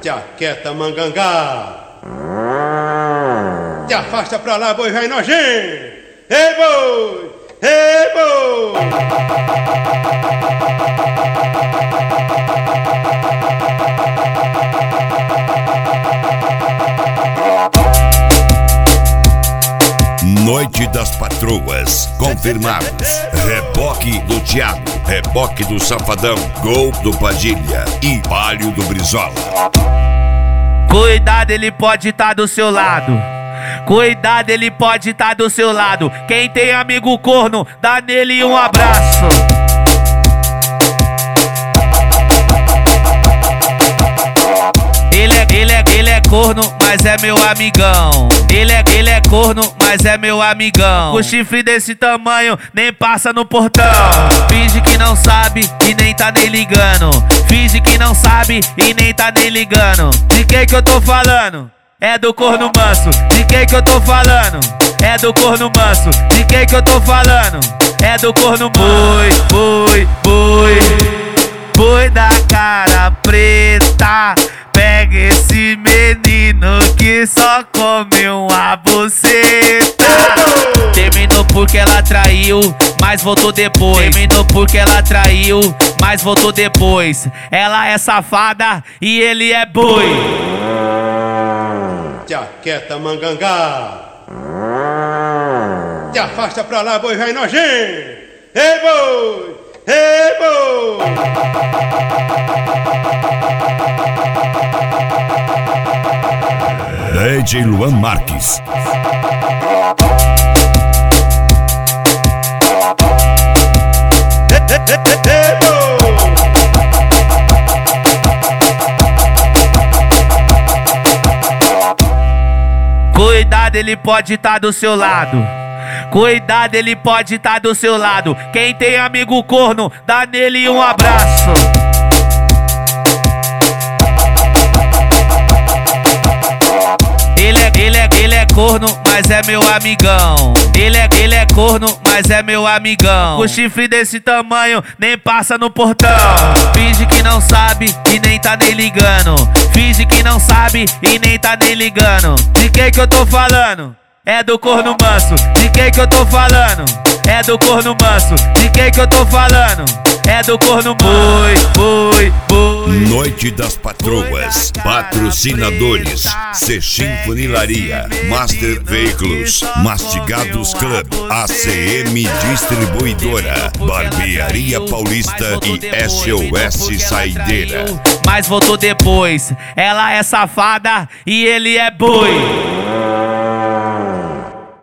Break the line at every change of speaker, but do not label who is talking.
Jaqueta mangangá. Te afasta pra lá, boi vai nojento. Ei, boi! Ei, boi!
Noite das Patroas, confirmados. Reboque do Thiago, reboque do Safadão, gol do Padilha e palio do Brizola.
Cuidado, ele pode estar do seu lado. Cuidado, ele pode estar do seu lado. Quem tem amigo corno, dá nele um abraço. Ele é corno, mas é meu amigão. Ele é corno, mas é meu amigão. O chifre desse tamanho nem passa no portão. Finge que não sabe e nem tá nem ligando. Finge que não sabe e nem tá nem ligando. De quem que eu tô falando? É do corno manso. De quem que eu tô falando? É do corno manso. De quem que eu tô falando? É do corno manso. Boi da cara preta. Pega esse menino que só come uma buceta. Terminou porque ela traiu, mas voltou depois. Terminou porque ela traiu, mas voltou depois. Ela é safada e ele é boi.
Jaqueta mangangá. Te afasta pra lá, boi vai nojento. Ei, boi! Ei, boi!
DJ Luan Marques.
Cuidado, ele pode estar do seu lado. Cuidado, ele pode estar do seu lado. Quem tem amigo corno, dá nele um abraço. Ele é corno, mas é meu amigão. Ele é corno, mas é meu amigão. O chifre desse tamanho nem passa no portão. Finge que não sabe e nem tá nem ligando. Finge que não sabe e nem tá nem ligando. De quem que eu tô falando? É do corno manso. De quem que eu tô falando? É do corno manso. De quem que eu tô falando? É do corno boi.
Noite das Patroas, patrocinadores: Sexim Funilaria, Master Veículos, Mastigados Club, ACM Distribuidora, Barbearia Paulista e SOS Saideira.
Mas voltou depois. Ela é safada e ele é boi.